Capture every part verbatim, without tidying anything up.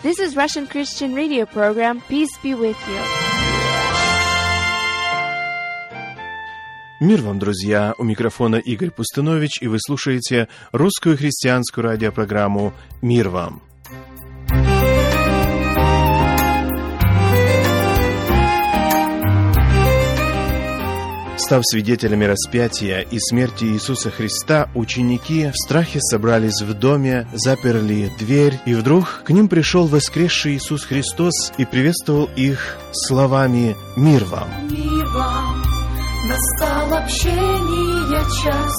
This is Russian Christian radio program. Peace be with you. Мир вам, друзья! У микрофона Игорь Пустынович, и вы слушаете русскую христианскую радиопрограмму «Мир вам». Став свидетелями распятия и смерти Иисуса Христа, ученики в страхе собрались в доме, заперли дверь, и вдруг к ним пришел воскресший Иисус Христос и приветствовал их словами «Мир вам». Мир вам, настал общение час,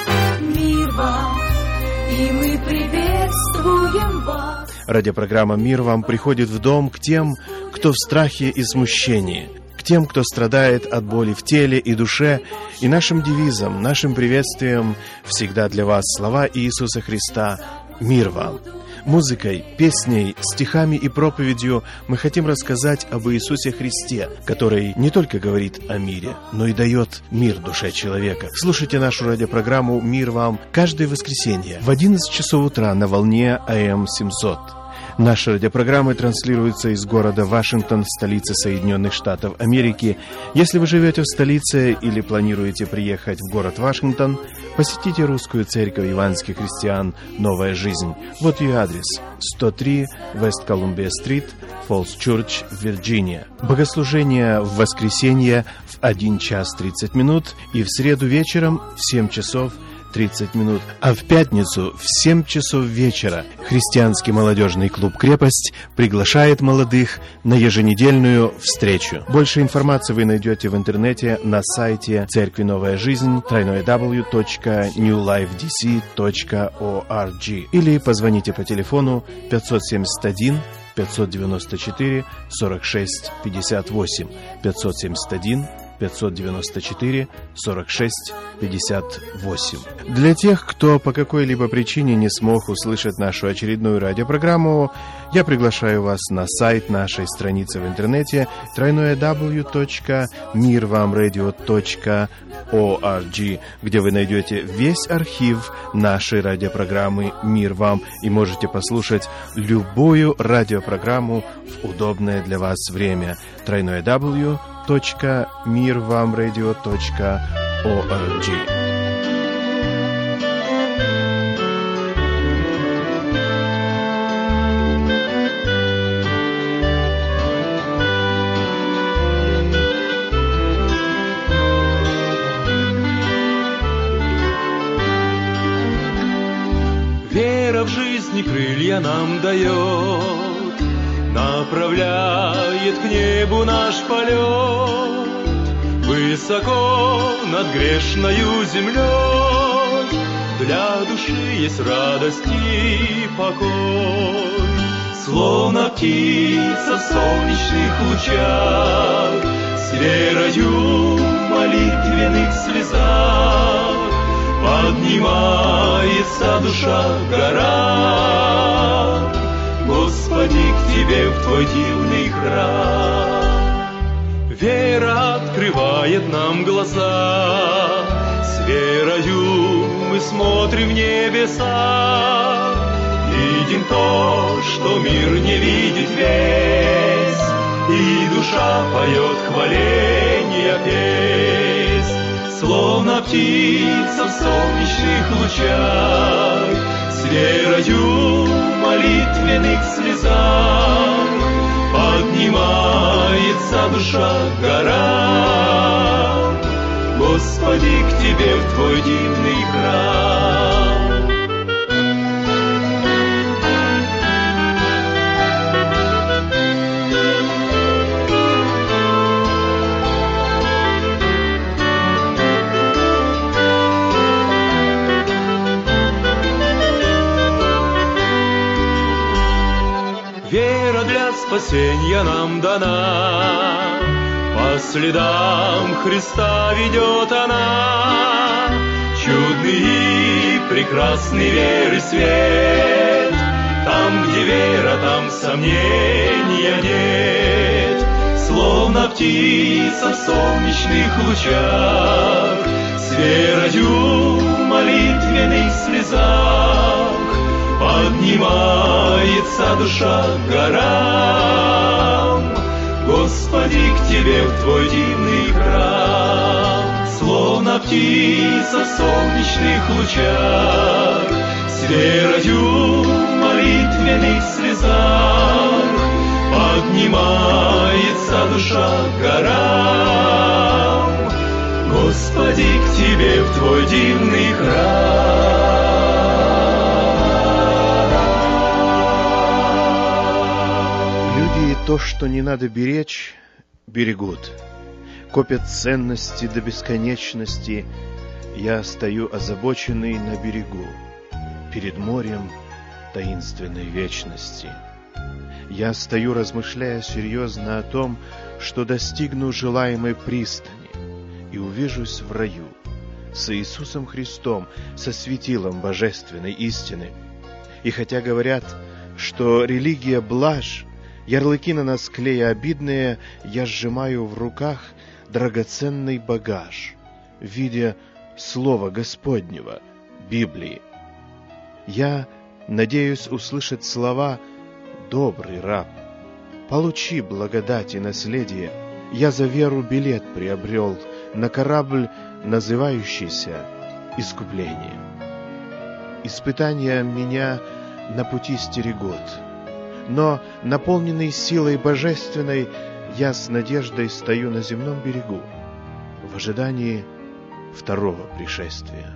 мир вам, и мы приветствуем вас. Радиопрограмма «Мир вам» приходит в дом к тем, кто в страхе и смущении, тем, кто страдает от боли в теле и душе, и нашим девизом, нашим приветствием всегда для вас слова Иисуса Христа «Мир вам». Музыкой, песней, стихами и проповедью мы хотим рассказать об Иисусе Христе, который не только говорит о мире, но и дает мир душе человека. Слушайте нашу радиопрограмму «Мир вам» каждое воскресенье в одиннадцать часов утра на волне А М семьсот. Наши радиопрограммы транслируются из города Вашингтон, столицы Соединенных Штатов Америки. Если вы живете в столице или планируете приехать в город Вашингтон, посетите русскую церковь евангельских христиан «Новая жизнь». Вот ее адрес: сто три Вест Колумбия-стрит, Фоллс Чурч, Вирджиния. Богослужение в воскресенье в один час тридцать минут и в среду вечером в семь часов тридцать минут, а в пятницу в семь часов вечера христианский молодежный клуб «Крепость» приглашает молодых на еженедельную встречу. Больше информации вы найдете в интернете на сайте Церкви Новая Жизнь дабл ю дабл ю дабл ю точка нью лайф ди си точка орг или позвоните по телефону пятьсот семьдесят один пятьсот девяносто четыре сорок шесть пятьдесят восемь пятьсот семьдесят один пятьсот девяносто четыре сорок шесть пятьдесят восемь. Для тех, кто по какой-либо причине не смог услышать нашу очередную радиопрограмму, я приглашаю вас на сайт нашей страницы в интернете дабл ю дабл ю дабл ю точка мир вам радио точка орг, где вы найдете весь архив нашей радиопрограммы «Мир вам» и можете послушать любую радиопрограмму в удобное для вас время. дабл ю дабл ю дабл ю точка мир вам радио точка орг. Вера в жизни крылья нам дает, направляет к небу наш полет. Высоко над грешною землей для души есть радость и покой. Словно птица в солнечных лучах, с верою в молитвенных слезах поднимается душа в горах. Господи, к Тебе в Твой дивный храм. Вера открывает нам глаза, с верою мы смотрим в небеса. Видим то, что мир не видит весь, и душа поет хваления песнь. Словно птица в солнечных лучах, с верою в молитвенных слезах поднимается душа в горах. Господи, к Тебе в Твой дивный храм. Вера для спасения нам дана, по следам Христа ведет она. Чудный и прекрасный веры свет, там, где вера, там сомнения нет. Словно птица в солнечных лучах, с верою в молитвенных слезах поднимает поднимается душа к горам. Господи, к Тебе в Твой дивный храм, словно птица в солнечных лучах, с верою в молитвенных слезах поднимается душа к горам. Господи, к Тебе в Твой дивный храм. Люди то, что не надо беречь, берегут. Копят ценности до бесконечности. Я стою озабоченный на берегу, перед морем таинственной вечности. Я стою, размышляя серьезно о том, что достигну желаемой пристани и увижусь в раю с Иисусом Христом, со светилом божественной истины. И хотя говорят, что религия блажь, ярлыки на нас клея обидные, я сжимаю в руках драгоценный багаж, видя Слово Господнего, Библии. Я надеюсь услышать слова: «Добрый раб, получи благодать и наследие, я за веру билет приобрел на корабль, называющийся искупление». Испытания меня на пути стерегут, но, наполненный силой божественной, я с надеждой стою на земном берегу в ожидании второго пришествия.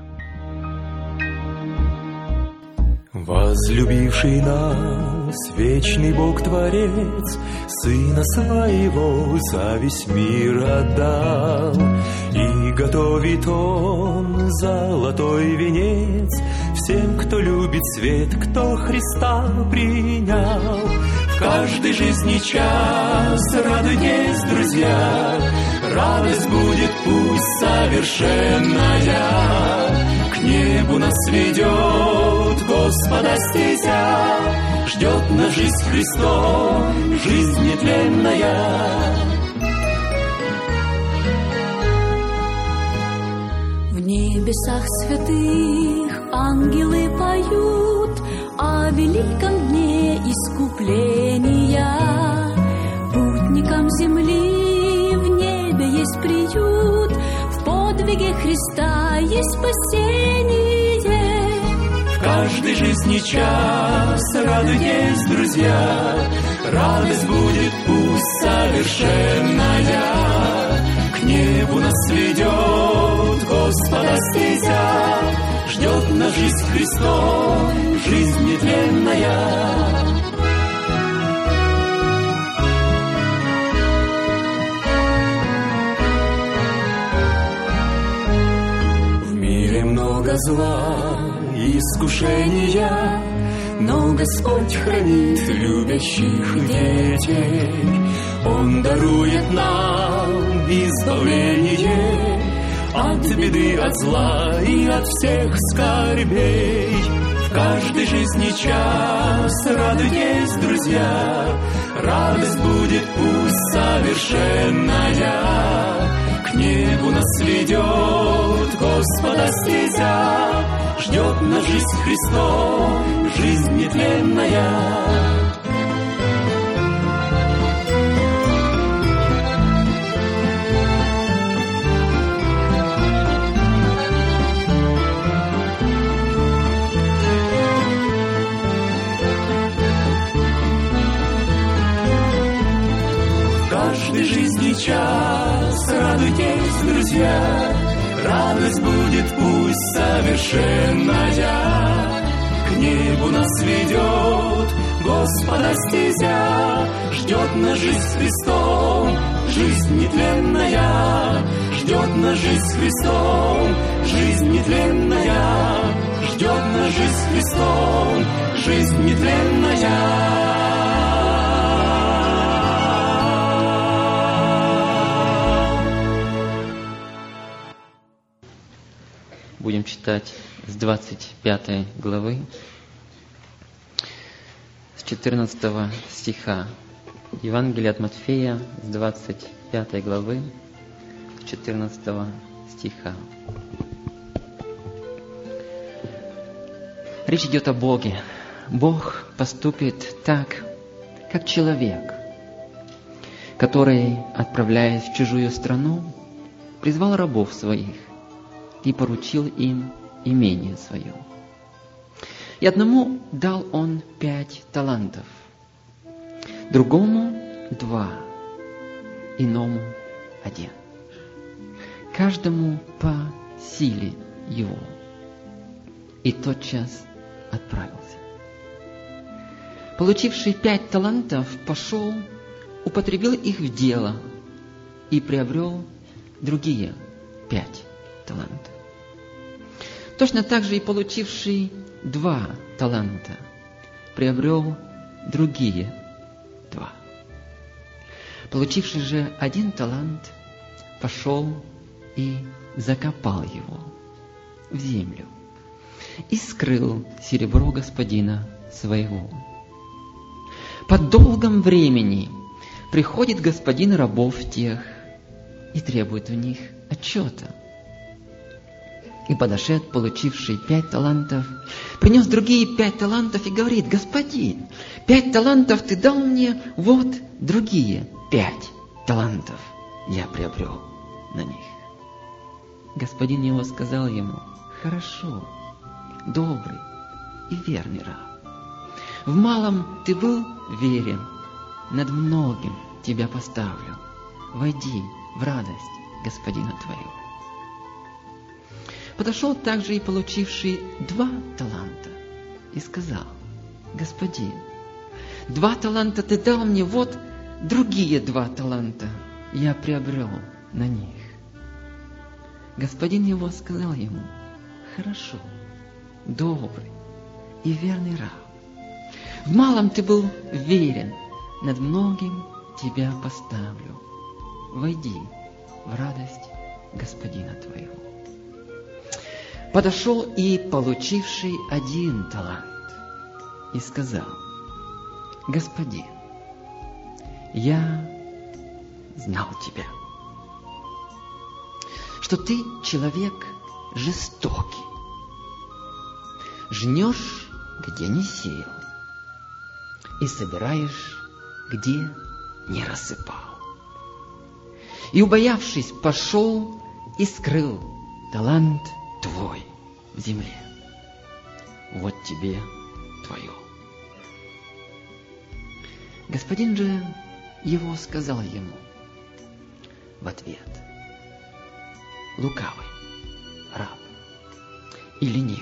Возлюбивший нас, вечный Бог-творец, Сына Своего за весь мир отдал, и готовит Он золотой венец всем, кто любит свет, кто Христа принял. В каждой жизни час радуйтесь, друзья, радость будет пусть совершенная. К небу нас ведет Господа стезя, ждет нас жизнь Христом, жизнь нетленная. В небесах святых ангелы поют о великом дне искупления. Путникам земли в небе есть приют, в подвиге Христа есть спасение. В каждой жизни час радуйтесь, друзья, радость будет пусть совершенная. К небу нас ведет Господа стезя, ждет нас жизнь Христом, жизнь нетленная. В мире много зла, искушения, но Господь хранит любящих детей. Он дарует нам избавление от беды, от зла и от всех скорбей. В каждой жизни час радуйтесь, друзья, радость будет пусть совершенная. К небу нас ведет Господа стезя, ждет нас жизнь Христом, жизнь нетленная. В каждой жизни час радуйтесь, друзья, радость будет пусть совершенная. К небу нас ведет Господа стезя, ждет нас жизнь Христом, жизнь нетленная. Ждет нас жизнь Христом, жизнь нетленная. Ждет нас жизнь Христом, жизнь нетленная. Будем читать с двадцать пятой главы, с четырнадцатого стиха. Евангелие от Матфея с двадцать пятой главы, с четырнадцатого стиха. Речь идет о Боге, Бог поступит так, как человек, который, отправляясь в чужую страну, призвал рабов своих и поручил им имение свое. И одному дал он пять талантов, другому два, иному один, каждому по силе его. И тотчас отправился. Получивший пять талантов пошел, употребил их в дело и приобрел другие пять талантов. Точно так же и получивший два таланта приобрел другие два. Получивший же один талант пошел и закопал его в землю и скрыл серебро господина своего. По долгом времени приходит господин рабов тех и требует у них отчета. И подошед, получивший пять талантов, принес другие пять талантов и говорит: господин, пять талантов ты дал мне, вот другие пять талантов я приобрел на них. Господин его сказал ему: хорошо, добрый и верный раб. В малом ты был верен, над многим тебя поставлю. Войди в радость господина твоего. Подошел также и получивший два таланта и сказал: господин, два таланта ты дал мне, вот другие два таланта я приобрел на них. Господин его сказал ему: хорошо, добрый и верный раб. В малом ты был верен, над многим тебя поставлю. Войди в радость господина твоего. Подошел и получивший один талант и сказал: господин, я знал тебя, что ты человек жестокий, жнешь, где не сеял, и собираешь, где не рассыпал. И, убоявшись, пошел и скрыл талант твой в земле. Вот тебе твое. Господин же его сказал ему в ответ: лукавый раб и ленивый,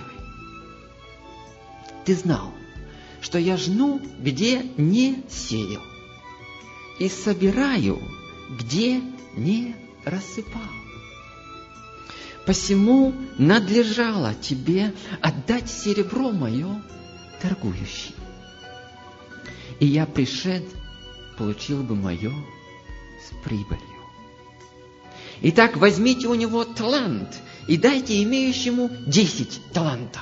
ты знал, что я жну, где не сеял, и собираю, где не рассыпал. Посему надлежало тебе отдать серебро мое торгующий. И я, пришед, получил бы мое с прибылью. Итак, возьмите у него талант и дайте имеющему десять талантов.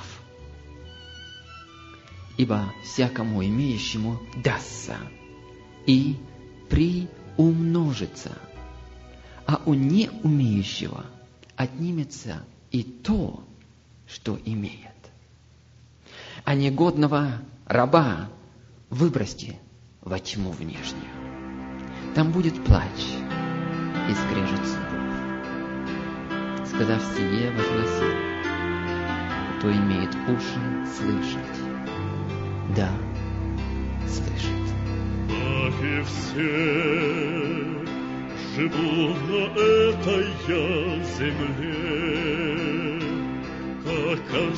Ибо всякому имеющему дастся и приумножится, а у неумеющего отнимется и то, что имеет. А негодного раба выбросьте во тьму внешнюю. Там будет плач и скрежет зубов. Сказав сие, возгласил: кто имеет уши слышать, да слышит. Как и все живу на этой я земле, как ко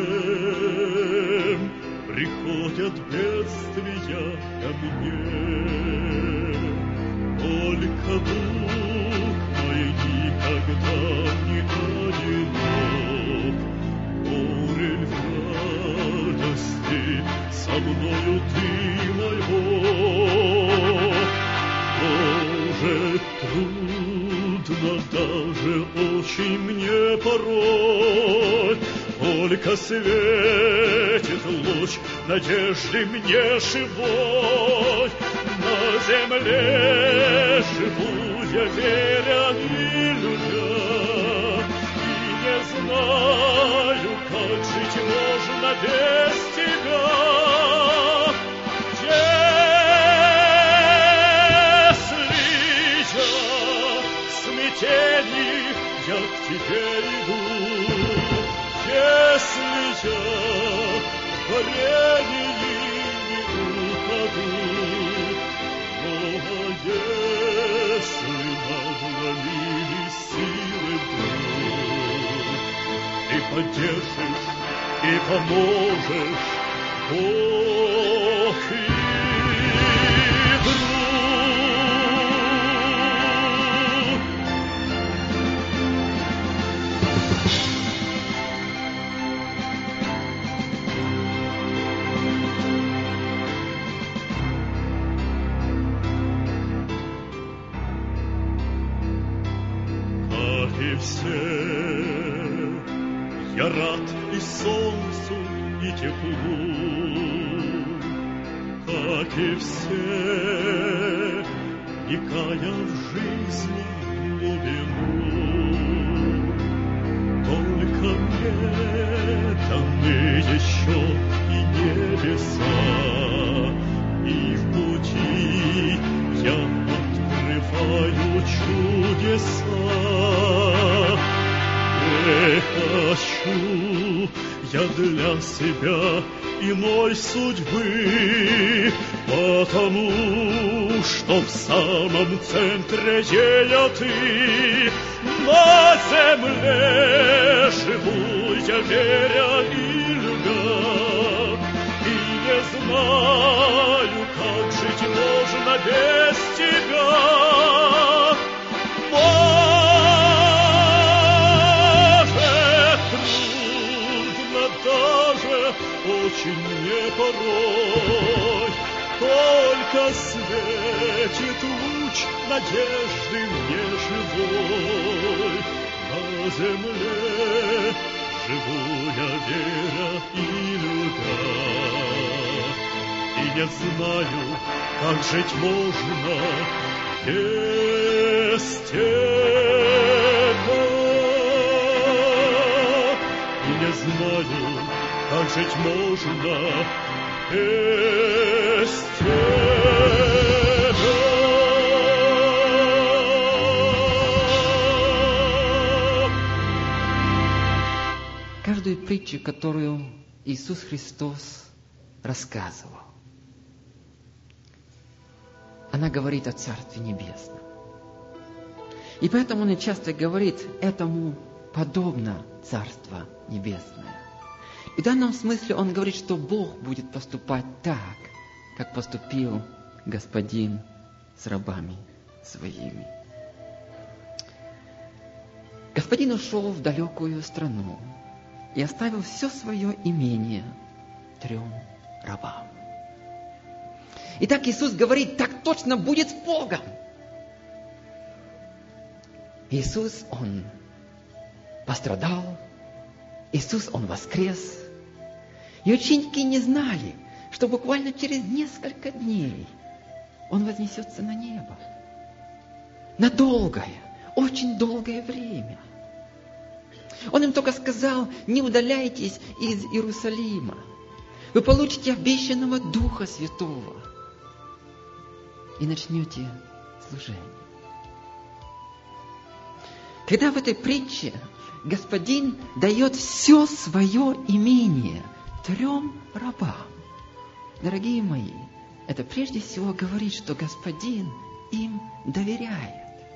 всем приходят бедствия ко мне. Только дух мой никогда не одинок, бурель в радости со мною ты мой Бог. Может, трудно даже очень мне порой, только светит луч надежды мне живой. На земле живу я, веря и любя, и не знаю, как жить можно без тебя. если я в горении не упаду, но если надломились силы вдруг, ты поддержишь и поможешь, Бог и друг. Как и все, я рад и солнцу, и теплу, как и все, вникая в жизни глубину. Только мне даны еще и небеса, и в пути я открываю чудеса. Не хочу я для себя иной судьбы, потому что в самом центре ея ты. На земле живу я, веря и любя, и не знаю, как жить можно без тебя. Очень мне порой, только светит луч надежды мне живой. На земле живу я, веря и любя, и не знаю, как жить можно без тебя. И не знаю, как жить можно без тебя. Каждую притчу, которую Иисус Христос рассказывал, она говорит о Царстве Небесном. И поэтому Он и часто говорит: этому подобно Царство Небесное. И в данном смысле Он говорит, что Бог будет поступать так, как поступил Господин с рабами своими. Господин ушел в далекую страну и оставил все свое имение трем рабам. Итак, Иисус говорит: так точно будет с Богом. Иисус, Он пострадал, Иисус, Он воскрес. И ученики не знали, что буквально через несколько дней Он вознесется на небо. На долгое, очень долгое время. Он им только сказал: не удаляйтесь из Иерусалима. Вы получите обещанного Духа Святого и начнете служение. Когда в этой притче Господин дает все свое имение трем рабам, дорогие мои, это прежде всего говорит, что Господин им доверяет.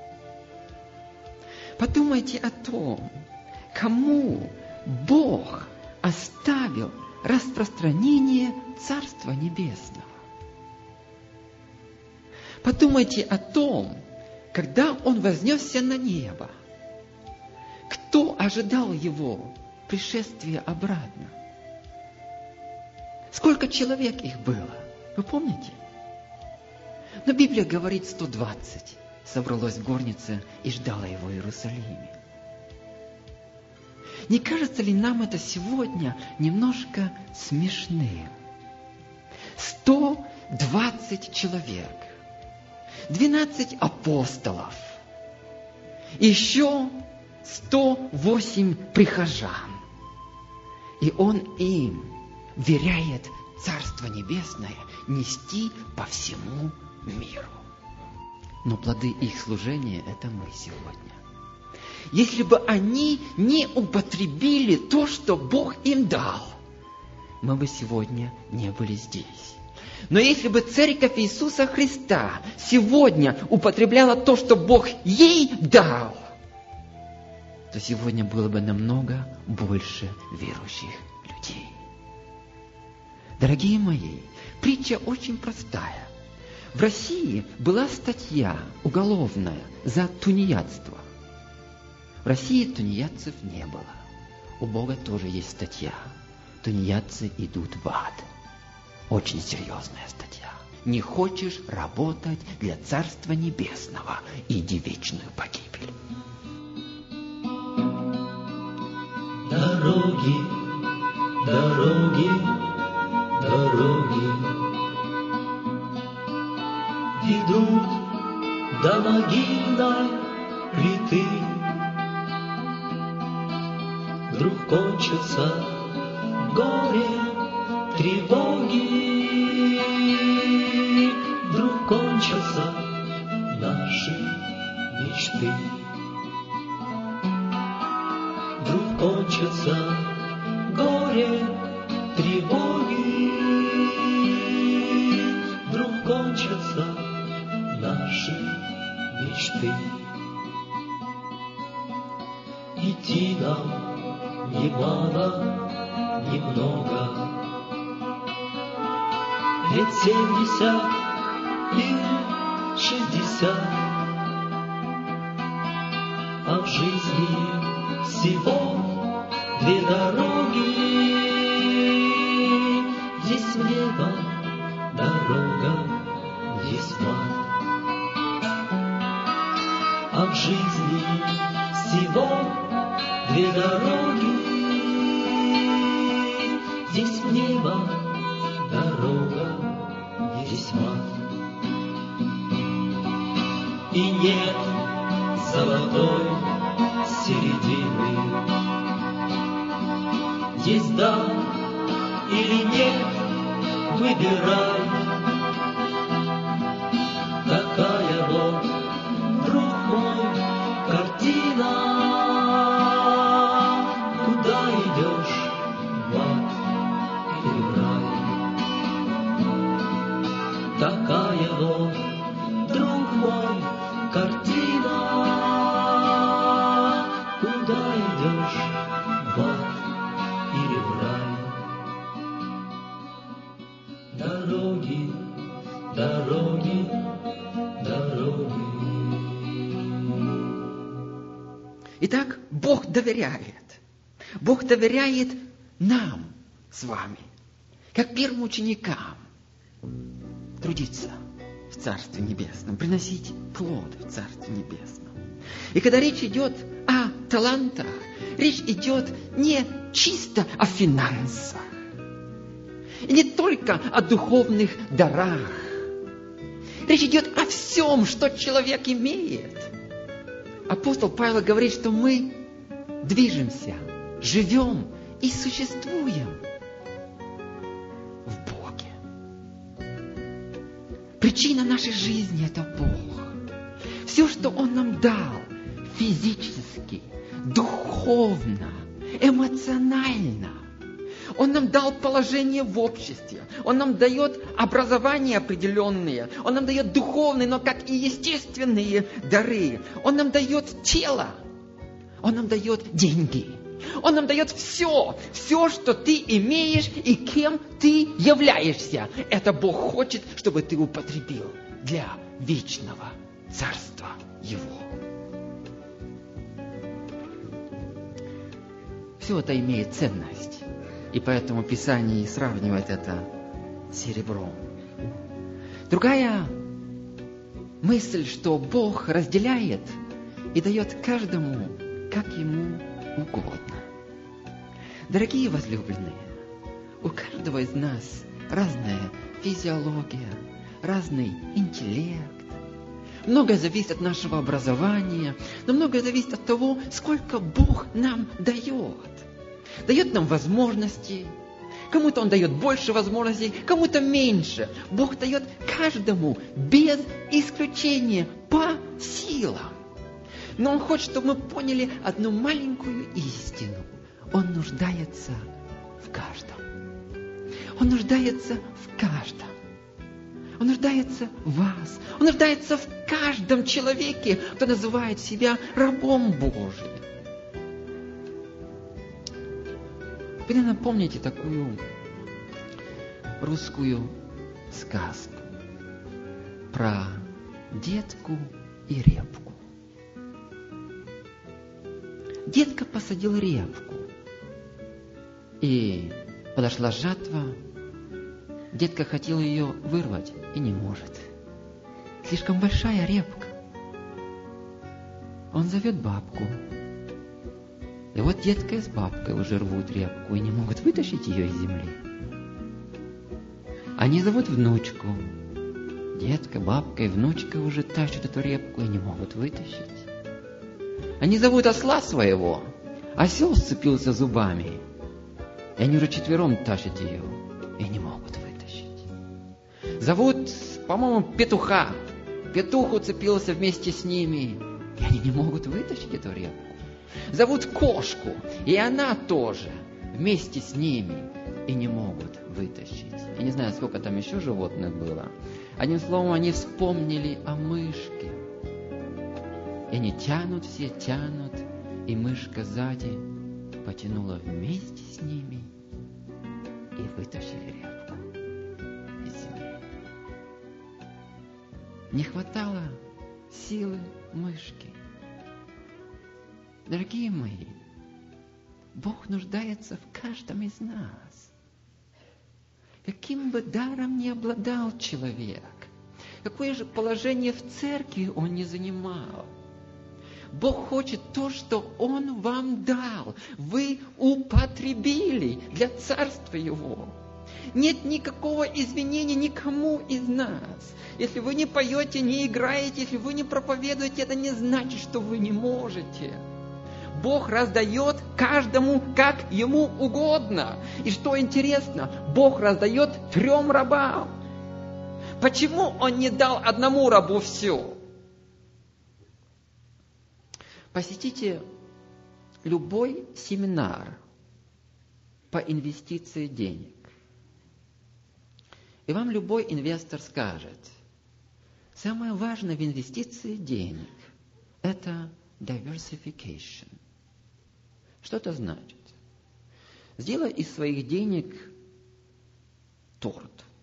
Подумайте о том, кому Бог оставил распространение Царства Небесного. Подумайте о том, когда Он вознесся на небо, кто ожидал Его пришествия обратно? Сколько человек их было? Вы помните? Но Библия говорит, сто двадцать собралось в горнице и ждало Его в Иерусалиме. Не кажется ли нам это сегодня немножко смешным? сто двадцать человек, двенадцать апостолов, еще сто восемь прихожан. И Он им веряет Царство Небесное нести по всему миру. Но плоды их служения – это мы сегодня. если бы они не употребили то, что Бог им дал, мы бы сегодня не были здесь. Но если бы Церковь Иисуса Христа сегодня употребляла то, что Бог ей дал, то сегодня было бы намного больше верующих людей. Дорогие мои, притча очень простая. В России была статья уголовная за тунеядство. В России тунеядцев не было. У Бога тоже есть статья. Тунеядцы идут в ад. Очень серьезная статья. Не хочешь работать для Царства Небесного, иди в вечную погибель. Дороги, дороги, дороги ведут до могильной плиты. Вдруг кончится горе, тревоги, вдруг кончатся наши мечты. Вдруг кончится горе, тревоги, вдруг кончатся наши мечты. Идти нам немало, немного, лет семьдесят или шестьдесят, а в жизни всего две дороги. Здесь в небо дорога, здесь в ад. А в жизни всего две дороги. Здесь в небо дорога, здесь в ад. И нет золотой середины. Есть да или нет, выбирай. Такая вот, друг мой, картина. Куда идешь, в ад или в рай? Такая вот, друг мой, картина. Куда идешь, в ад или в рай? Дороги, дороги, дороги. Итак, Бог доверяет. Бог доверяет нам с вами, как первым ученикам, трудиться в Царстве Небесном, приносить плод в Царстве Небесном. И когда речь идет о талантах, речь идет не чисто о финансах, и не только о духовных дарах. Речь идет о всем, что человек имеет. Апостол Павел говорит, что мы движемся, живем и существуем в Боге. Причина нашей жизни – это Бог. Все, что Он нам дал физически, духовно, эмоционально. Он нам дал положение в обществе. Он нам дает образование определенное. Он нам дает духовные, но как и естественные дары. Он нам дает тело. Он нам дает деньги. Он нам дает все. Все, что ты имеешь и кем ты являешься. Это Бог хочет, чтобы ты употребил для вечного царства Его. Все это имеет ценность. И поэтому Писание сравнивает это с серебром. Другая мысль, что Бог разделяет и дает каждому, как ему угодно. Дорогие возлюбленные, у каждого из нас разная физиология, разный интеллект. Многое зависит от нашего образования, но многое зависит от того, сколько Бог нам дает. Дает нам возможности. Кому-то Он дает больше возможностей, кому-то меньше. Бог дает каждому без исключения по силам. Но Он хочет, чтобы мы поняли одну маленькую истину. Он нуждается в каждом. Он нуждается в каждом. Он нуждается в вас. Он нуждается в каждом человеке, кто называет себя рабом Божьим. Вы, наверное, помните такую русскую сказку про детку и репку. Детка посадил репку, и подошла жатва. Детка хотел ее вырвать и не может. Слишком большая репка. Он зовет бабку. И вот детка с бабкой уже рвут репку и не могут вытащить ее из земли. Они зовут внучку. Детка, бабка и внучка уже тащат эту репку и не могут вытащить. Они зовут осла своего. Осел сцепился зубами. И они уже четвером тащат ее и не могут вытащить. Зовут, по-моему, петуха. Петух уцепился вместе с ними, и они не могут вытащить эту репку. Зовут кошку, и она тоже вместе с ними и не могут вытащить. Я не знаю, сколько там еще животных было. Одним словом, они вспомнили о мышке. И они тянут, все тянут, и мышка сзади потянула вместе с ними и вытащили репку из земли. Не хватало силы мышки. Дорогие мои, Бог нуждается в каждом из нас. Каким бы даром ни обладал человек, какое же положение в церкви он не занимал, Бог хочет то, что Он вам дал. Вы употребили для Царства Его. Нет никакого извинения никому из нас. Если вы не поете, не играете, если вы не проповедуете, это не значит, что вы не можете. Бог раздает каждому, как Ему угодно. И что интересно, Бог раздает трем рабам. Почему Он не дал одному рабу все? Посетите любой семинар по инвестиции денег. И вам любой инвестор скажет, самое важное в инвестиции денег – это diversification. Что это значит? Сделай из своих денег торт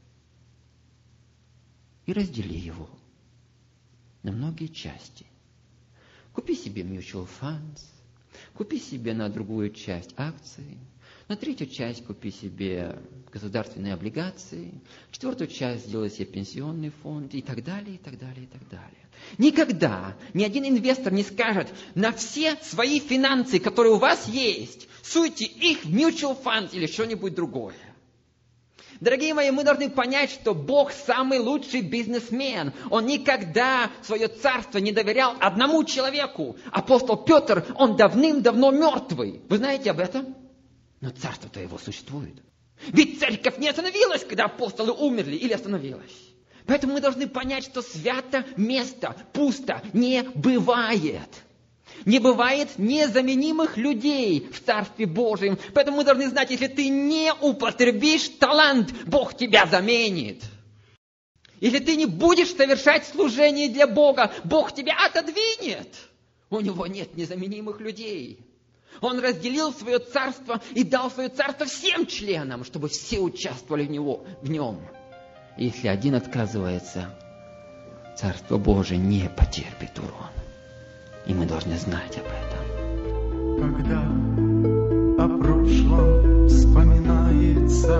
и раздели его на многие части. Купи себе mutual funds, купи себе на другую часть акции, на третью часть купи себе государственные облигации, четвертую часть сделай себе пенсионный фонд и так далее, и так далее, и так далее. Никогда ни один инвестор не скажет, на все свои финансы, которые у вас есть, суйте их в mutual fund или что-нибудь другое. Дорогие мои, мы должны понять, что Бог самый лучший бизнесмен. Он никогда свое царство не доверял одному человеку. Апостол Петр, он давным-давно мертвый. Вы знаете об этом? Но царство-то его существует. Ведь церковь не остановилась, когда апостолы умерли, или остановилась. Поэтому мы должны понять, что свято место пусто не бывает. Не бывает незаменимых людей в Царстве Божьем. Поэтому мы должны знать, если ты не употребишь талант, Бог тебя заменит. Если ты не будешь совершать служение для Бога, Бог тебя отодвинет. У Него нет незаменимых людей. Он разделил свое царство и дал свое царство всем членам, чтобы все участвовали в, него, в нем. И если один отказывается, Царство Божие не потерпит урон. И мы должны знать об этом. Когда о прошлом вспоминается,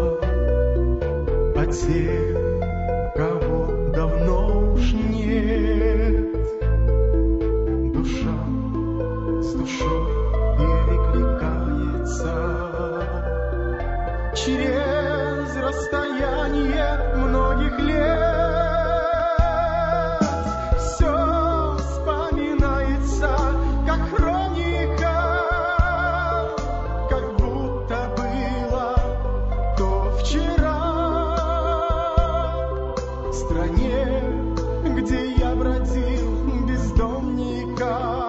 о тех, кого давно уж нет, душа с душой перекликается через расстояние многих лет. Где я бродил бездомника,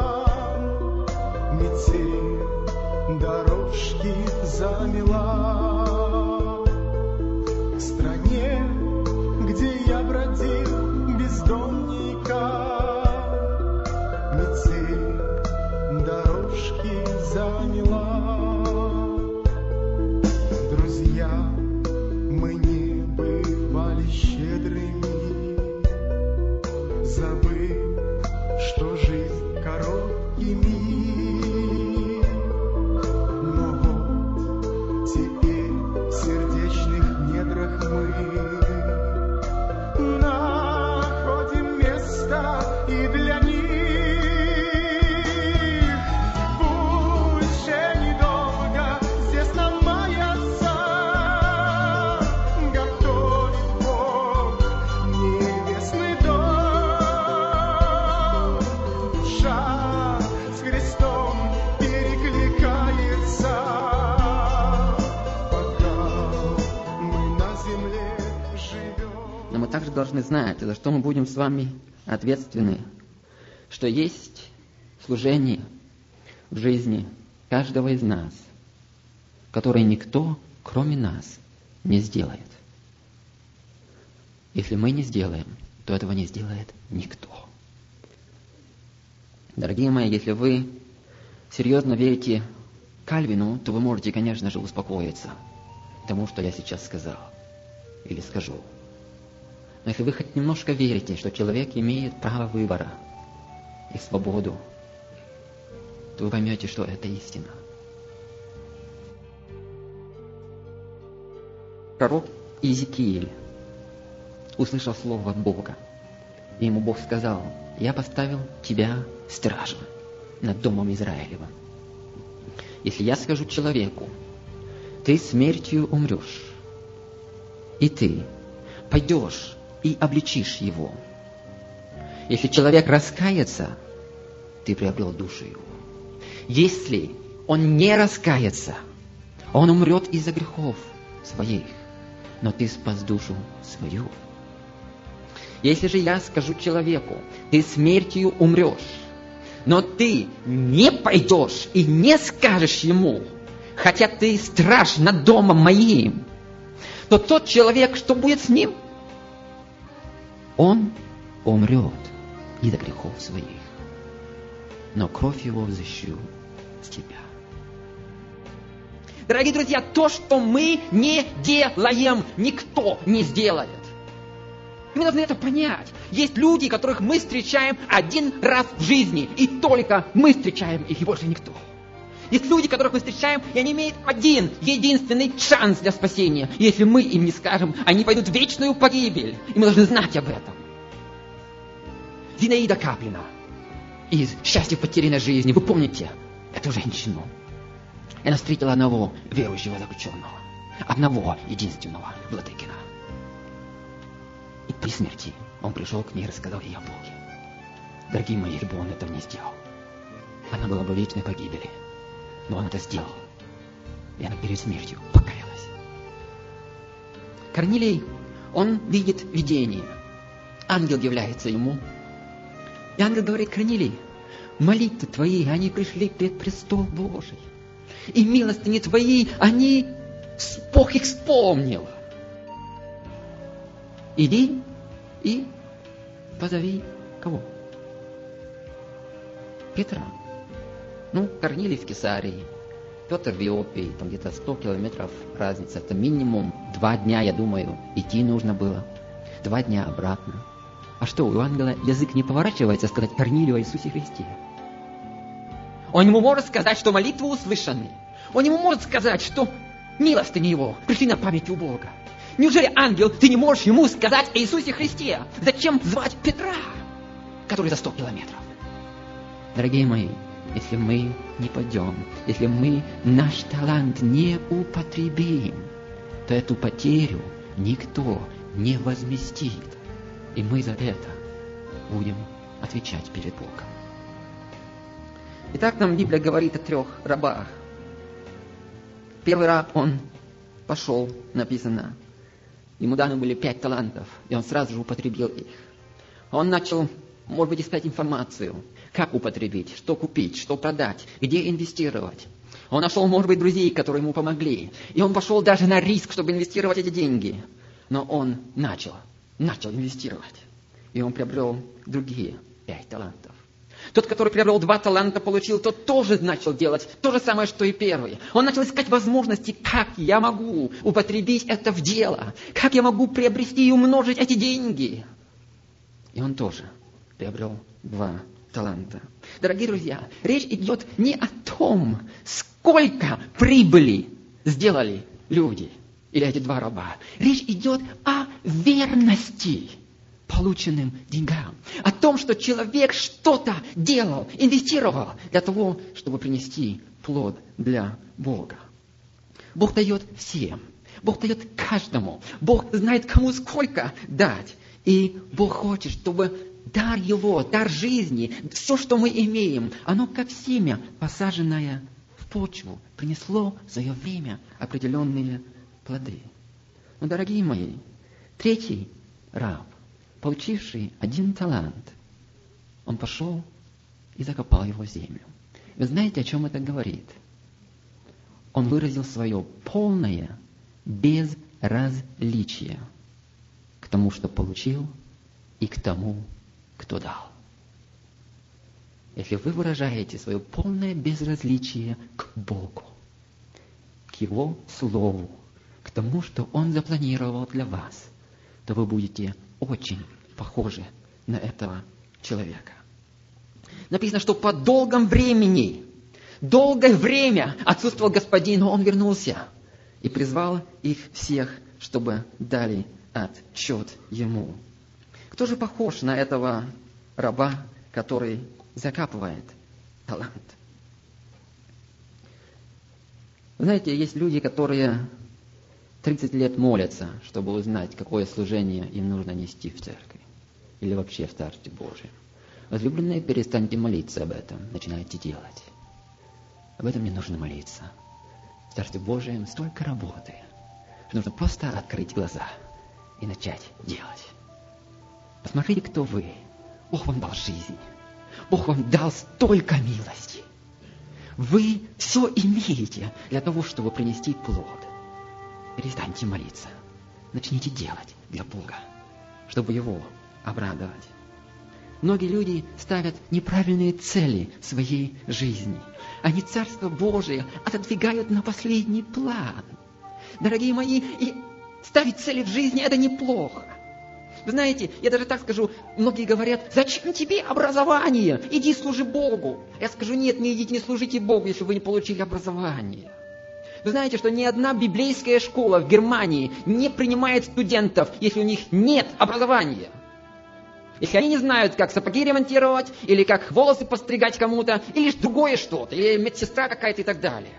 также должны знать, за что мы будем с вами ответственны, что есть служение в жизни каждого из нас, которое никто, кроме нас, не сделает. Если мы не сделаем, то этого не сделает никто. Дорогие мои, если вы серьезно верите Кальвину, то вы можете, конечно же, успокоиться тому, что я сейчас сказал или скажу. Но если вы хоть немножко верите, что человек имеет право выбора и свободу, то вы поймете, что это истина. Пророк Иезекииль услышал слово Бога, и ему Бог сказал: «Я поставил тебя стражем над домом Израилевым. Если я скажу человеку, ты смертью умрешь, и ты пойдешь и обличишь его. Если человек раскается, ты приобрел душу его. Если он не раскается, он умрет из-за грехов своих, но ты спас душу свою. Если же я скажу человеку, ты смертью умрешь, но ты не пойдешь и не скажешь ему, хотя ты страж над домом моим, то тот человек, что будет с ним? Он умрет из-за грехов своих, но кровь его взыщу с тебя». Дорогие друзья, то, что мы не делаем, никто не сделает. И мы должны это понять. Есть люди, которых мы встречаем один раз в жизни, и только мы встречаем их, и больше никто. Есть люди, которых мы встречаем, и они имеют один, единственный шанс для спасения. И если мы им не скажем, они пойдут в вечную погибель. И мы должны знать об этом. Зинаида Каплина из «Счастья в потерянной жизни». Вы помните эту женщину? Она встретила одного верующего заключенного, одного единственного, Владыкина. И при смерти он пришел к ней и рассказал ей о Боге. Дорогие мои, если бы он этого не сделал, она была бы в вечной погибели. Но он это сделал. И она перед смертью покаялась. Корнилий, он видит видение. Ангел является ему. И ангел говорит: «Корнилий, молитвы твои, они пришли пред престол Божий. И милостыни твои, они, Бог их вспомнил. Иди и позови кого? Петра». Ну, Корнилий в Кесарии, Петр в Иопии, там где-то сто километров разница. Это минимум два дня, я думаю, идти нужно было. Два дня обратно. А что, у ангела язык не поворачивается сказать Корнилию о Иисусе Христе? Он ему может сказать, что молитвы услышаны. Он ему может сказать, что милостыни его пришли на память у Бога. Неужели, ангел, ты не можешь ему сказать о Иисусе Христе? Зачем звать Петра, который за сто километров? Дорогие мои, если мы не пойдем, если мы наш талант не употребим, то эту потерю никто не возместит. И мы за это будем отвечать перед Богом. Итак, нам Библия говорит о трех рабах. Первый раб, он пошел, написано, ему даны были пять талантов, и он сразу же употребил их. Он начал, может быть, искать информацию, как употребить, что купить, что продать, где инвестировать. Он нашел, может быть, друзей, которые ему помогли. И он пошел даже на риск, чтобы инвестировать эти деньги. Но он начал, начал инвестировать. И он приобрел другие пять талантов. Тот, который приобрел два таланта, получил, тот тоже начал делать то же самое, что и первый. Он начал искать возможности, как я могу употребить это в дело, как я могу приобрести и умножить эти деньги. И он тоже приобрел два таланта. Дорогие друзья, речь идет не о том, сколько прибыли сделали люди или эти два раба. Речь идет о верности полученным деньгам. О том, что человек что-то делал, инвестировал для того, чтобы принести плод для Бога. Бог дает всем. Бог дает каждому. Бог знает, кому сколько дать. И Бог хочет, чтобы дар Его, дар жизни, все, что мы имеем, оно как семя, посаженное в почву, принесло в свое время определенные плоды. Но, дорогие мои, третий раб, получивший один талант, он пошел и закопал его в землю. Вы знаете, о чем это говорит? Он выразил свое полное безразличие к тому, что получил, и к тому, кто дал. Если вы выражаете свое полное безразличие к Богу, к Его Слову, к тому, что Он запланировал для вас, то вы будете очень похожи на этого человека. Написано, что по долгом времени, долгое время отсутствовал господин, но Он вернулся и призвал их всех, чтобы дали отчет Ему. Кто же похож на этого раба, который закапывает талант? Знаете, есть люди, которые тридцать лет молятся, чтобы узнать, какое служение им нужно нести в церкви или вообще в Царстве Божьем. Возлюбленные, перестаньте молиться об этом, начинайте делать. Об этом не нужно молиться. В Царстве Божьем столько работы, что нужно просто открыть глаза и начать делать. Посмотрите, кто вы. Бог вам дал жизнь. Бог вам дал столько милости. Вы все имеете для того, чтобы принести плод. Перестаньте молиться. Начните делать для Бога, чтобы Его обрадовать. Многие люди ставят неправильные цели в своей жизни. Они Царство Божие отодвигают на последний план. Дорогие мои, и ставить цели в жизни – это неплохо. Вы знаете, я даже так скажу, многие говорят: зачем тебе образование? Иди служи Богу. Я скажу: нет, не идите, не служите Богу, если вы не получили образование. Вы знаете, что ни одна библейская школа в Германии не принимает студентов, если у них нет образования. Если они не знают, как сапоги ремонтировать, или как волосы постригать кому-то, или другое что-то, или медсестра какая-то и так далее.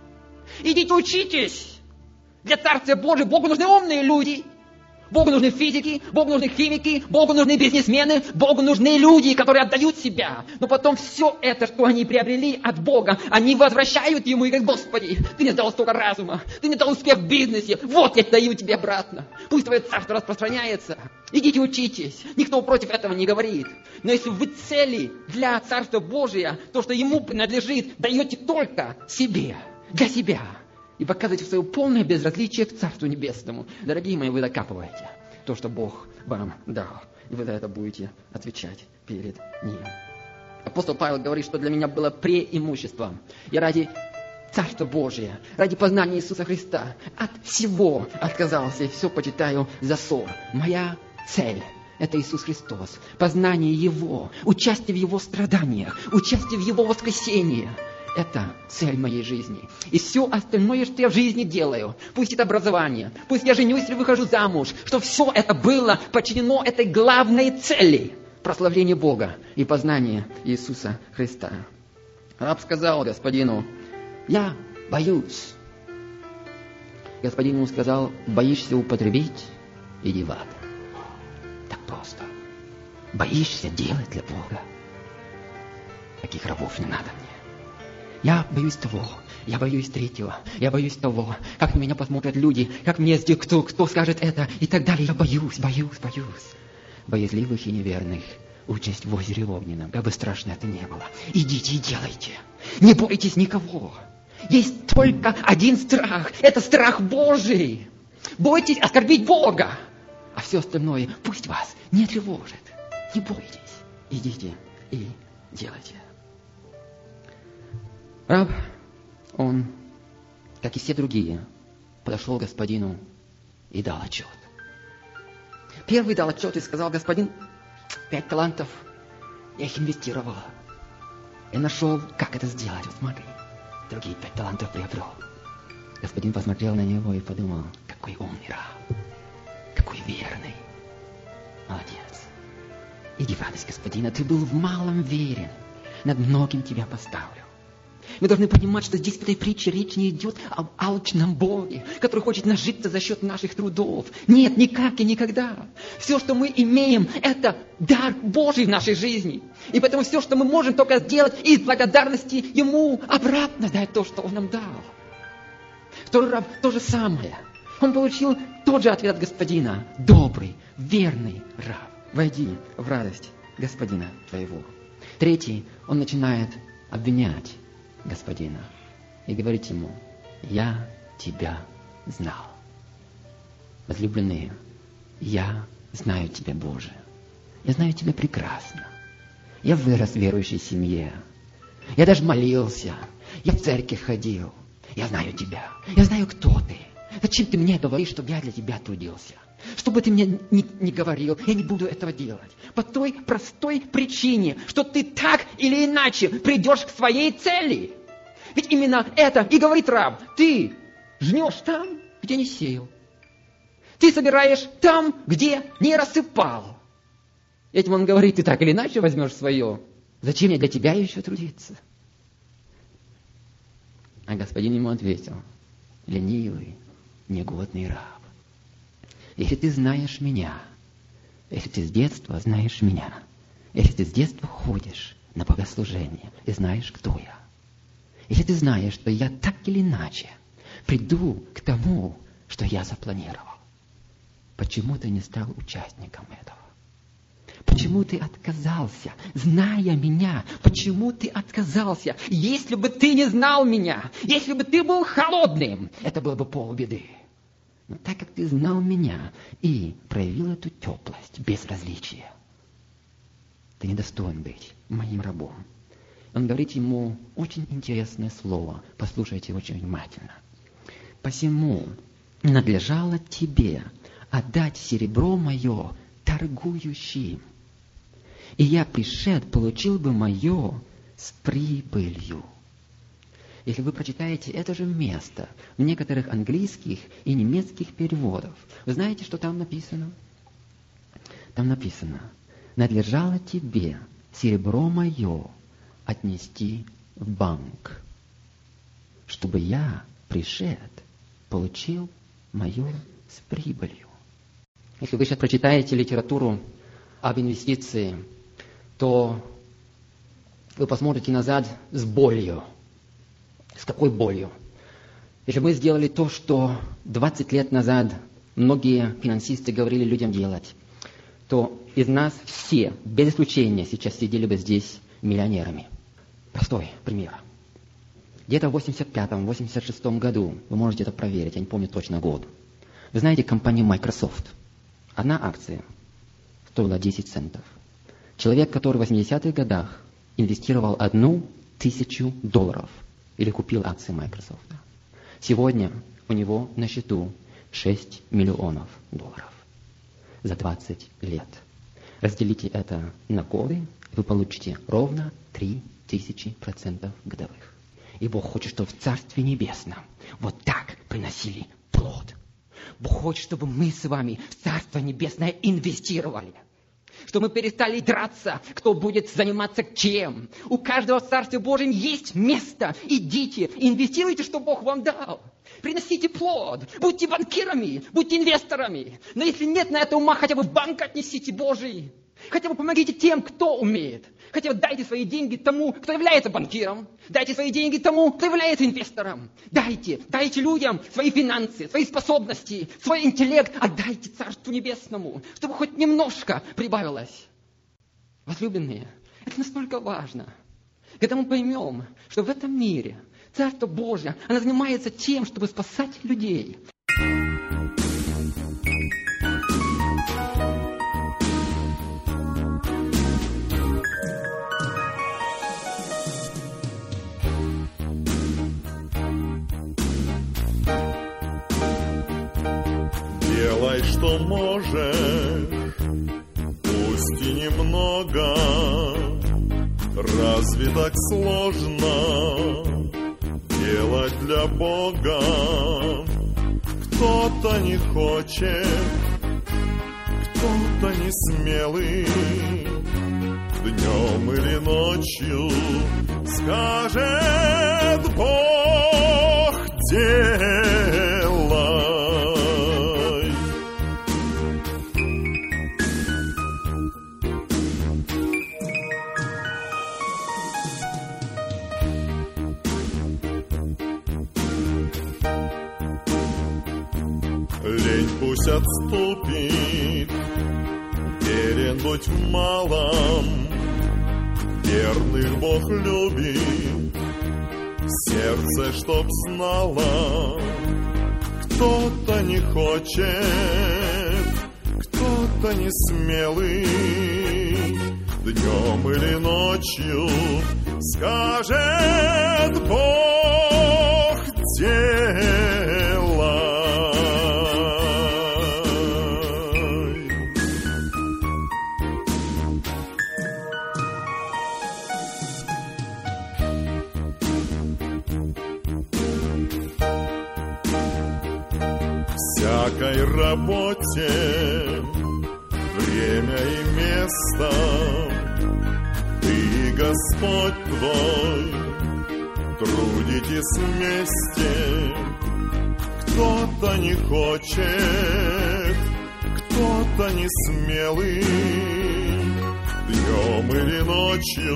Идите учитесь! Для Царствия Божьего Богу нужны умные люди. Богу нужны физики, Богу нужны химики, Богу нужны бизнесмены, Богу нужны люди, которые отдают себя. Но потом все это, что они приобрели от Бога, они возвращают Ему и говорят: Господи, Ты мне дал столько разума, Ты мне дал успех в бизнесе, вот я даю Тебе обратно. Пусть Твое Царство распространяется. Идите учитесь. Никто против этого не говорит. Но если вы цели для Царства Божия, то, что Ему принадлежит, даете только себе, для себя, и показывайте свое полное безразличие к Царству Небесному. Дорогие мои, вы докапываете то, что Бог вам дал. И вы за это будете отвечать перед Ним. Апостол Павел говорит, что для меня было преимуществом. Я ради Царства Божия, ради познания Иисуса Христа от всего отказался и все почитаю за ссор. Моя цель – это Иисус Христос. Познание Его, участие в Его страданиях, участие в Его воскресении – это цель моей жизни. И все остальное, что я в жизни делаю, пусть это образование, пусть я женюсь или выхожу замуж, что все это было подчинено этой главной цели – прославление Бога и познание Иисуса Христа. Раб сказал господину: я боюсь. Господин ему сказал: боишься употребить? Иди в ад. Так просто. Боишься делать для Бога? Таких рабов не надо мне. Я боюсь того, я боюсь третьего, я боюсь того, как на меня посмотрят люди, как мне здесь кто, кто скажет это и так далее. Я боюсь, боюсь, боюсь. Боязливых и неверных участь в озере огненном, как бы страшно это не было. Идите и делайте. Не бойтесь никого. Есть только один страх. Это страх Божий. Бойтесь оскорбить Бога. А все остальное пусть вас не тревожит. Не бойтесь. Идите и делайте. Раб, он, как и все другие, подошел к господину и дал отчет. Первый дал отчет и сказал: господин, пять талантов, я их инвестировал. Я нашел, как это сделать. Вот смотри, другие пять талантов приобрел. Господин посмотрел на него и подумал: какой умный раб, какой верный. Молодец. Иди в радость господина, ты был в малом верен, над многим тебя поставлю. Мы должны понимать, что здесь в этой притче речь не идет об алчном Боге, который хочет нажиться за счет наших трудов. Нет, никак и никогда. Все, что мы имеем, это дар Божий в нашей жизни. И поэтому все, что мы можем только сделать из благодарности Ему, обратно дать то, что Он нам дал. Второй раб то же самое. Он получил тот же ответ от господина. Добрый, верный раб. войди в радость господина твоего. Третий, он начинает обвинять господина и говорить ему: я тебя знал. Возлюбленные, я знаю тебя, Боже. Я знаю тебя прекрасно. Я вырос в верующей семье. Я даже молился. Я в церковь ходил. Я знаю тебя. Я знаю, кто ты. Зачем ты мне говоришь, чтобы я для тебя трудился? Что бы ты мне ни, ни говорил, я не буду этого делать. По той простой причине, что ты так или иначе придешь к своей цели. Ведь именно это и говорит раб. Ты жнешь там, где не сеял. Ты собираешь там, где не рассыпал. Этим он говорит: ты так или иначе возьмешь свое. Зачем мне для тебя еще трудиться? А господин ему ответил: ленивый, негодный раб. Если ты знаешь меня, если ты с детства знаешь меня, если ты с детства ходишь на богослужение и знаешь, кто я, если ты знаешь, что я так или иначе приду к тому, что я запланировал, почему ты не стал участником этого? Почему ты отказался, зная меня? Почему ты отказался? Если бы ты не знал меня, если бы ты был холодным, это было бы полбеды. Но так как ты знал меня и проявил эту теплость, безразличие, ты недостоин быть моим рабом. Он говорит ему очень интересное слово. Послушайте очень внимательно. «Посему надлежало тебе отдать серебро мое торгующим, и я, пришед, получил бы мое с прибылью». Если вы прочитаете это же место в некоторых английских и немецких переводах, вы знаете, что там написано? Там написано: надлежало тебе серебро мое отнести в банк, чтобы я, пришед, получил мое с прибылью. Если вы сейчас прочитаете литературу об инвестиции, то вы посмотрите назад с болью. С какой болью? Если мы сделали то, что двадцать лет назад многие финансисты говорили людям делать, то из нас все, без исключения, сейчас сидели бы здесь миллионерами. Простой пример. Где-то в восемьдесят пятом — восемьдесят шестом году, вы можете это проверить, я не помню точно год. Вы знаете компанию Microsoft? Одна акция стоила десять центов. Человек, который в восьмидесятых годах инвестировал одну тысячу долларов или купил акции Microsoft, сегодня у него на счету шесть миллионов долларов за двадцать лет. Разделите это на годы, и вы получите ровно три тысячи процентов годовых. И Бог хочет, чтобы в Царстве Небесном вот так приносили плод. Бог хочет, чтобы мы с вами в Царство Небесное инвестировали. Чтобы мы перестали драться, кто будет заниматься чем. У каждого в Царстве Божьем есть место. Идите, инвестируйте, что Бог вам дал. Приносите плод. Будьте банкирами, будьте инвесторами. Но если нет на это ума, хотя бы в банк отнесите Божий. Хотя бы помогите тем, кто умеет. Хотя бы дайте свои деньги тому, кто является банкиром. Дайте свои деньги тому, кто является инвестором. Дайте, дайте людям свои финансы, свои способности, свой интеллект. Отдайте Царству Небесному, чтобы хоть немножко прибавилось. Возлюбленные, это настолько важно. Когда мы поймем, что в этом мире Царство Божье, оно занимается тем, чтобы спасать людей. Делай, что можешь, пусть и немного. Разве так сложно делать для Бога? Кто-то не хочет, кто-то не смелый, днем или ночью скажет Бог: делай. Лень пусть отступит, верен будь в малом, верных Бог любит, сердце, чтоб знало, кто-то не хочет, кто-то не смелый, днем или ночью скажет Бог делай. Всякой работе время и место, Ты, Господь твой, трудитесь вместе. Кто-то не хочет, кто-то не смелый, днем или ночью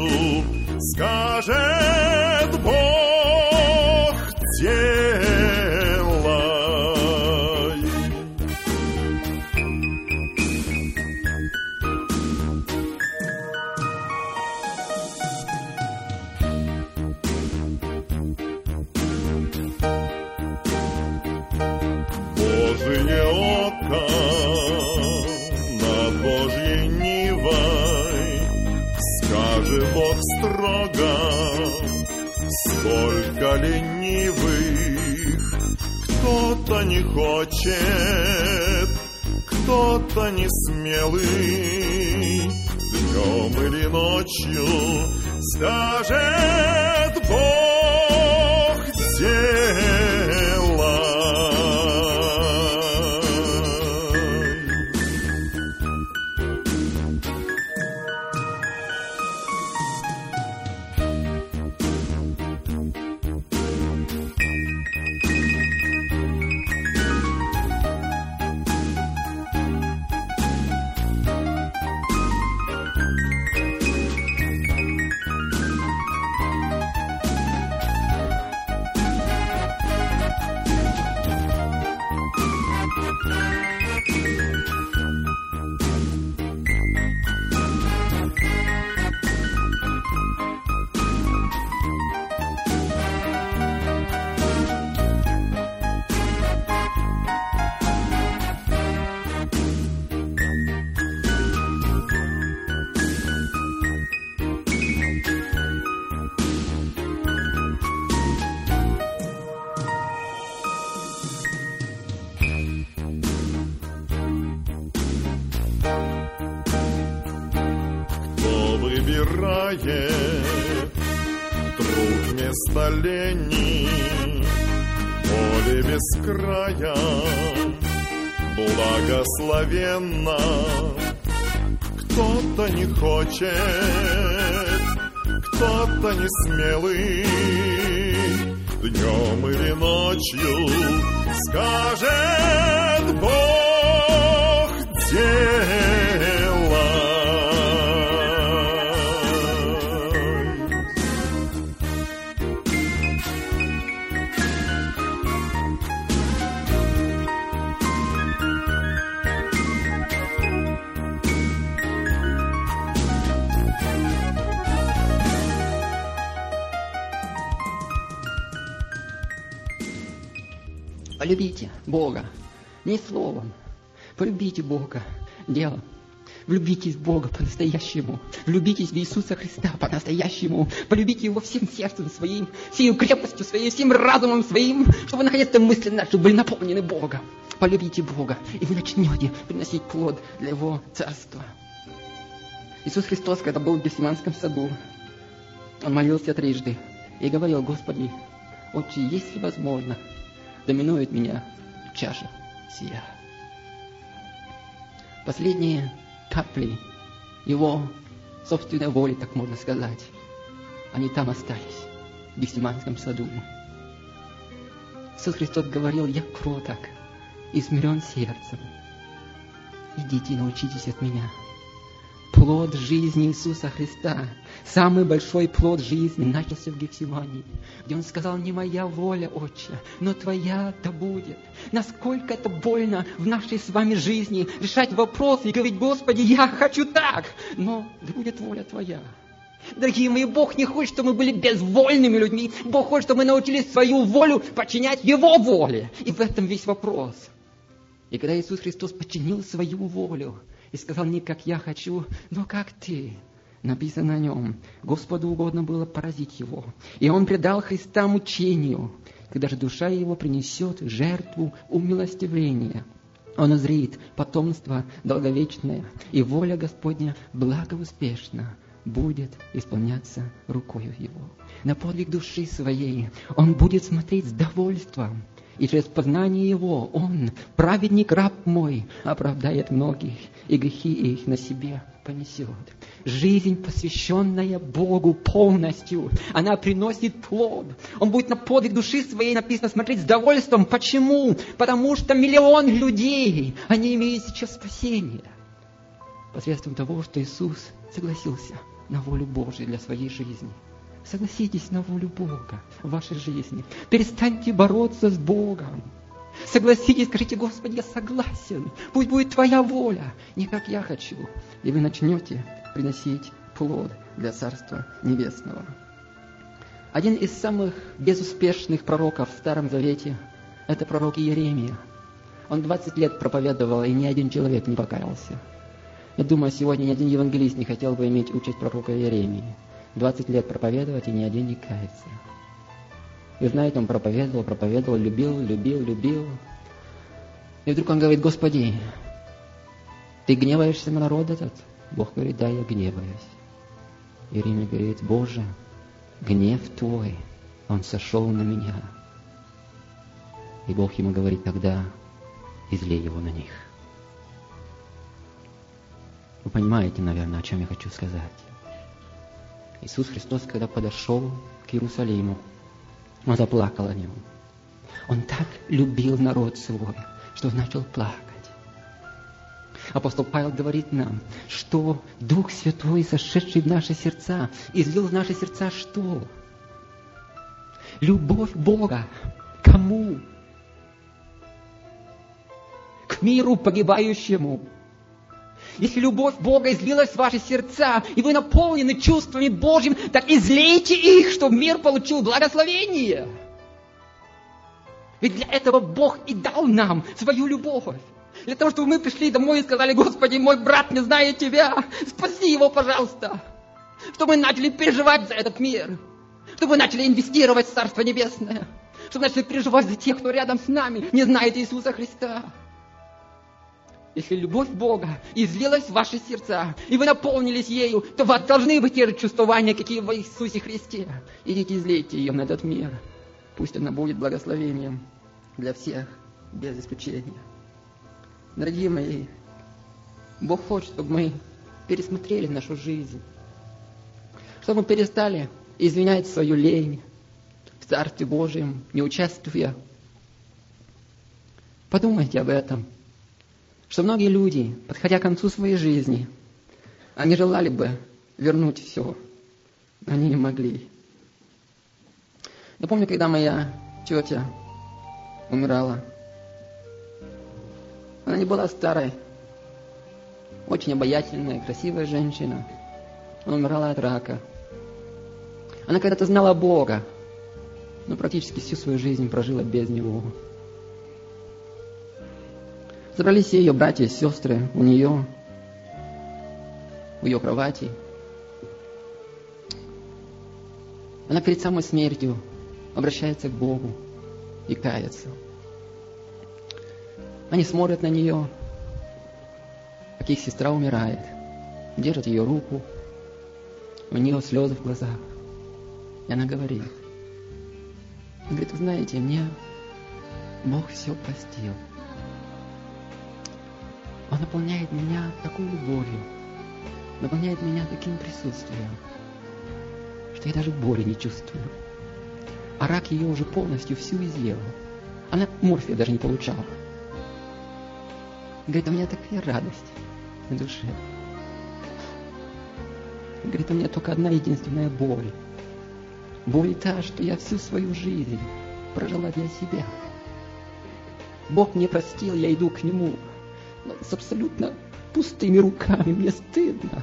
скажет Бог делай. Божие око над Божьей нивой, скажет Бог строго, сколько ленивых, кто-то не хочет, кто-то не смелый, днем или ночью скажет Бог делай. Выбирает труд вместо лени, поле без края, благословенно. Кто-то не хочет, кто-то не смелый, днем или ночью скажет Бог делай. Полюбите Бога не словом, полюбите Бога делом. Влюбитесь в Бога по-настоящему. Влюбитесь в Иисуса Христа по-настоящему. Полюбите Его всем сердцем своим, всей крепостью своей, всем разумом своим, чтобы наконец-то мысли наши были наполнены Богом. Полюбите Бога, и вы начнете приносить плод для Его Царства. Иисус Христос, когда был в Гефсиманском саду, Он молился трижды и говорил: Господи, Отче, если возможно, доминует меня чаша сия. Последние капли Его собственной воли, так можно сказать, они там остались, в Гефсиманском саду. Иисус Христос говорил: я кроток и смирен сердцем. Идите и научитесь от меня. плод жизни Иисуса Христа, самый большой плод жизни начался в Гефсимании, где Он сказал: не моя воля, Отче, но Твоя да будет. Насколько это больно в нашей с вами жизни решать вопрос и говорить: Господи, я хочу так, но да будет воля Твоя. Дорогие мои, Бог не хочет, чтобы мы были безвольными людьми. Бог хочет, чтобы мы научились свою волю подчинять Его воле. И в этом весь вопрос. И когда Иисус Христос подчинил свою волю и сказал: не как я хочу, но как Ты, написано о Нем, Господу угодно было поразить Его. И Он предал Христа мучению, когда же душа Его принесет жертву умилостивления. Он узрит потомство долговечное, и воля Господня благоуспешна будет исполняться рукою Его. На подвиг души своей Он будет смотреть с довольством, и через познание Его Он, праведник раб мой, оправдает многих, и грехи их на себе понесет. Жизнь, посвященная Богу полностью, она приносит плод. Он будет на подвиг души своей, написано, смотреть с довольством. Почему? Потому что миллион людей, они имеют сейчас спасение. Посредством того, что Иисус согласился на волю Божию для своей жизни. Согласитесь на волю Бога в вашей жизни. Перестаньте бороться с Богом. Согласитесь, скажите: Господи, я согласен. Пусть будет Твоя воля, не как я хочу. И вы начнете приносить плод для Царства Небесного. Один из самых безуспешных пророков в Старом Завете – это пророк Иеремия. Он двадцать лет проповедовал, и ни один человек не покаялся. Я думаю, сегодня ни один евангелист не хотел бы иметь участь пророка Иеремии. двадцать лет проповедовать, и ни один не кается. И знаете, он проповедовал, проповедовал, любил, любил, любил. И вдруг он говорит: Господи, Ты гневаешься на народ этот? Бог говорит: да, я гневаюсь. Иеремия говорит: Боже, гнев Твой, он сошел на меня. И Бог ему говорит: тогда излей его на них. Вы понимаете, наверное, о чем я хочу сказать. Иисус Христос, когда подошел к Иерусалиму, Он заплакал о нем. Он так любил народ свой, что начал плакать. Апостол Павел говорит нам, что Дух Святой, сошедший в наши сердца, излил в наши сердца что? Любовь Бога. Кому? К миру погибающему. Если любовь Бога излилась в ваши сердца, и вы наполнены чувствами Божьими, так излейте их, чтобы мир получил благословение. Ведь для этого Бог и дал нам свою любовь. Для того, чтобы мы пришли домой и сказали: Господи, мой брат не знает Тебя, спаси его, пожалуйста. Чтобы мы начали переживать за этот мир. Чтобы мы начали инвестировать в Царство Небесное. Чтобы начали переживать за тех, кто рядом с нами не знает Иисуса Христа. Если любовь Бога излилась в ваши сердца, и вы наполнились ею, то у вас должны быть те же чувствования, какие в Иисусе Христе. Идите, излейте ее на этот мир. Пусть она будет благословением для всех, без исключения. Дорогие мои, Бог хочет, чтобы мы пересмотрели нашу жизнь. Чтобы мы перестали извинять свою лень в Царстве Божьем, не участвуя. Подумайте об этом. Что многие люди, подходя к концу своей жизни, они желали бы вернуть все. Они не могли. Я помню, когда моя тетя умирала. Она не была старой, очень обаятельная, красивая женщина. Она умирала от рака. Она когда-то знала Бога, но практически всю свою жизнь прожила без Него. Собрались все ее братья и сестры у нее, у ее кровати. Она перед самой смертью обращается к Богу и кается. Они смотрят на нее, как их сестра умирает, держат ее руку, у нее слезы в глазах. И она говорит, она говорит: вы знаете, мне Бог все простил. Он наполняет меня такой любовью, наполняет меня таким присутствием, что я даже боли не чувствую. А рак ее уже полностью всю изъел. Она морфия даже не получала. Говорит: у меня такая радость на душе. Говорит, у меня только одна единственная боль. Боль та, что я всю свою жизнь прожила для себя. Бог мне простил, я иду к Нему, но с абсолютно пустыми руками, мне стыдно.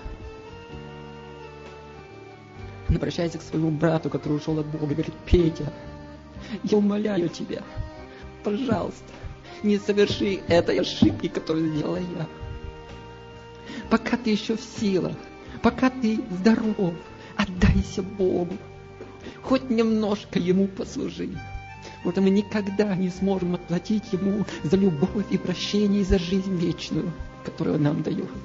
Он обращается к своему брату, который ушел от Бога, говорит, Петя, я умоляю тебя, пожалуйста, не соверши этой ошибки, которую сделала я. Пока ты еще в силах, пока ты здоров, отдайся Богу. Хоть немножко Ему послужи. Вот мы никогда не сможем отплатить Ему за любовь и прощение, и за жизнь вечную, которую Он нам дает.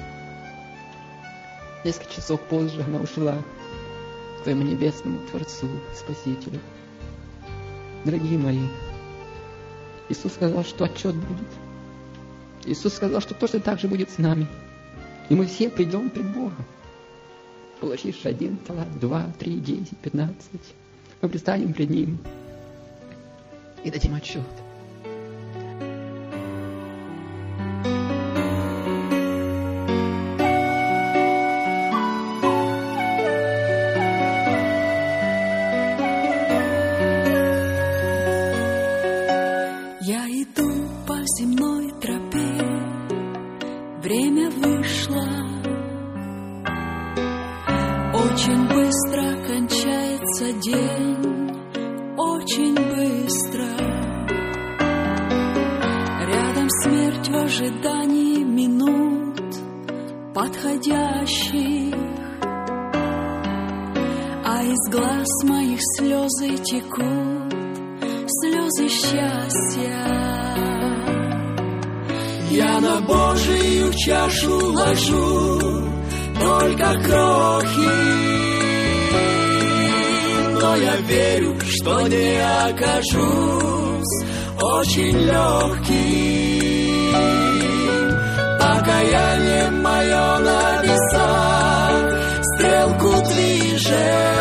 Несколько часов позже она ушла к своему небесному Творцу, Спасителю. Дорогие мои, Иисус сказал, что отчет будет. Иисус сказал, что точно так же будет с нами. И мы все придем пред Богом. Получивши один талант, два, три, десять, пятнадцать, мы предстанем пред Ним и дадим отчет. Я иду по земной тропе, время вышло. Очень быстро кончается день, очень быстро. Рядом смерть в ожидании минут подходящих, а из глаз моих слезы текут, слезы счастья. Я на Божию чашу ложу только крохи, но я верю, что не окажусь очень легким. Покаяние мое на весах стрелку движет.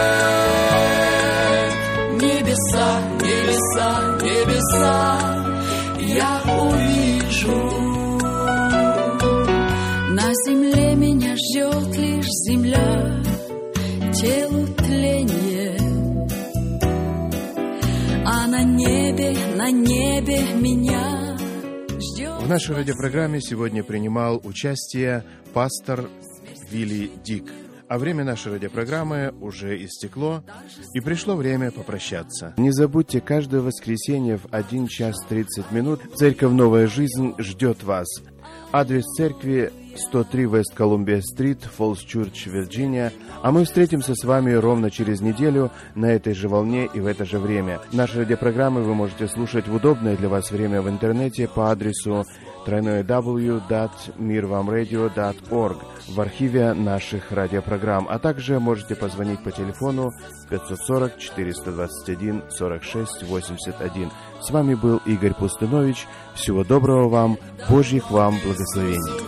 Небеса, небеса, небеса я увижу. На земле меня ждет лишь земля, телу тление, а на небе, на небе меня ждет. В нашей радиопрограмме сегодня принимал участие пастор Вилли Дик. А время нашей радиопрограммы уже истекло, и пришло время попрощаться. Не забудьте, каждое воскресенье в один час тридцать минут Церковь «Новая жизнь» ждет вас. Адрес церкви сто три Вест Колумбия-стрит, Фоллс-Чурч, Вирджиния. А мы встретимся с вами ровно через неделю на этой же волне и в это же время. Наши радиопрограммы вы можете слушать в удобное для вас время в интернете по адресу дабл ю дабл ю дабл ю точка мир вам радио точка орг в архиве наших радиопрограмм, а также можете позвонить по телефону пятьсот сорок четыреста двадцать один сорок шесть восемьдесят один. С вами был Игорь Пустынович. Всего доброго вам, Божьих вам благословений.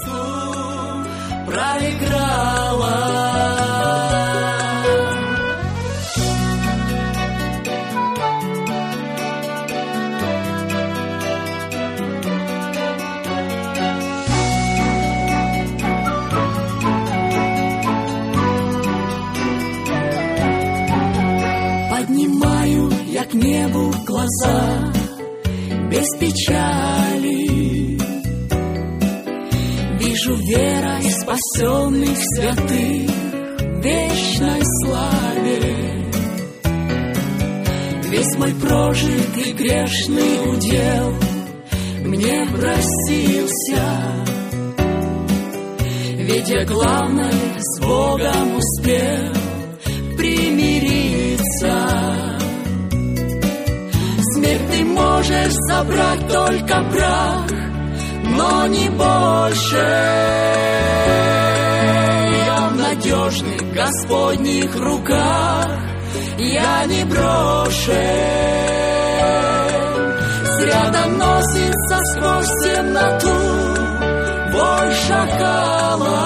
Поднимаю я к небу глаза без печали, вижу верой спасенных святых в вечной славе. Весь мой прожитый грешный удел мне простился, ведь я главное с Богом успел примириться. Смерть ты можешь забрать только прах, но не больше. Я в надежных Господних руках, я не брошен. Зря доносится сквозь темноту вой шакала.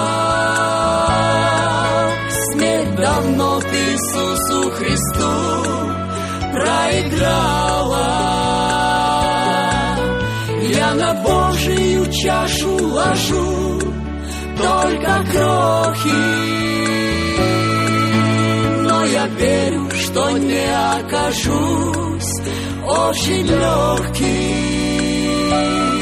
Смерть давно к Иисусу Христу проиграла. Я на Божию чашу ложу только крохи, я верю, что не окажусь очень легким.